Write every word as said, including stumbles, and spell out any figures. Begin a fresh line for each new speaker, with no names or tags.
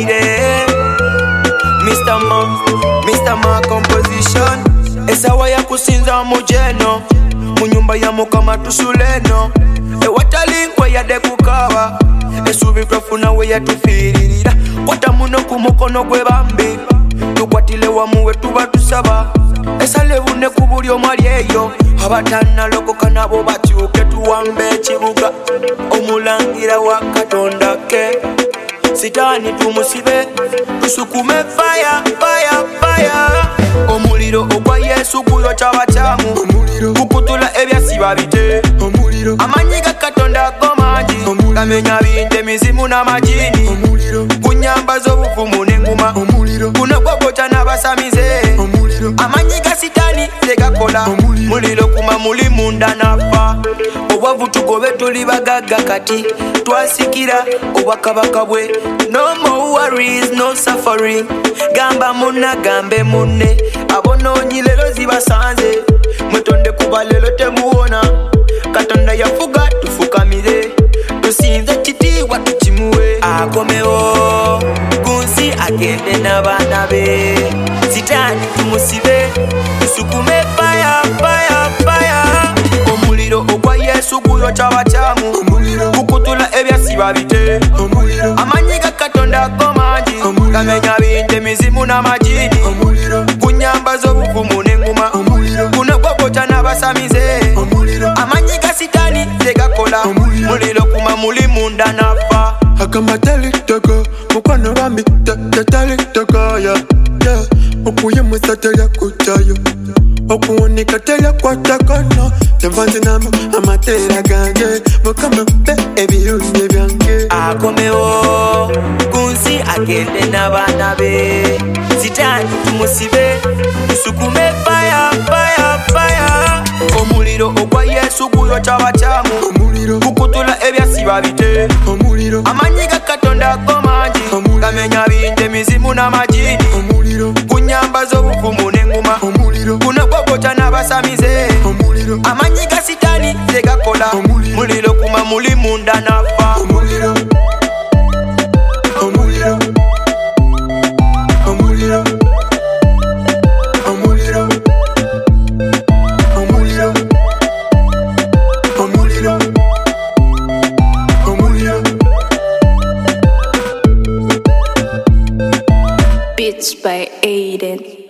Aire Mister Ma, Mister Ma composition. Esawa ya kusinza mujeno munyumba ya mukama tusuleno. Ewatalinkwe yadde kukawa esubi twafuna we yatufiririra. Kwata muno ku mukono gwe bambi tukwatile wamu we tuba tusaba. Esalebune ku buli omwali eyo abatannalokoka nabo bakyuke tuwambe ekibuga. Omulangira wa Katonda ke sitani tumusibe tusukume fire fire fire. Omuliro ogwa Yesu guyo kyabakyamu gukutula ebyasiba bite. Amanyi ga Katonda gomangi gamenya binte mizimu n'amajini. Kunyamba z'obuvumu n'enguma guno gwogota n'abasamize. Amanyi ga sitani tegakola muliro kuma muli munda nafa. Obwavu tugobe tuli bagagga kati twasikira obwakabaka bwe. No more worries, no suffering. Gamba munna gambe munne abonoonyi lero zibasanze. Mwetonde kuba lero temuwona. Katonda yafuga tufukamire tusinze kitiibwa tukimuwe. Akomewo kunsi agende n'abaana be sitani tumusibe tusukume fire fire fire. Omuliro ogwa Yesu guyo kyabakyamu gukutula ebyasiba bite. Amanyi ga Katonda gomangi gamenya binte mizimu n'amajini. Kunyamba z'obuvumu n'enguma guno gwogota n'abasamize. Amanyi ga sitani tegakola muliro kuma muli munda nafa.
Agamba talitaka mukwano bambi talitaka ya okuyimusa telyakuttayo okuwunika telyakwatagana. Tevanze namu amateera gange mukama mpe ebirungi byange.
Akomewo kunsi agende n'abaana be sitani tumusibe tusukume fire fire fire. Omuliro ogwa Yesu guyo kyabakyamu gukutula ebyasiba bite. Amanyi ga Katonda gomangi gamenya binte mizimu n'amajini. Kunyamba z'obuvumu n'enguma guno gwogota n'abasamize. Amanyi ga sitani tegakola muliro kuma muli munda nafa.
Omuliro omuliro omuliro omuliro omuliro omuliro omuliro.
Beats by Aiden.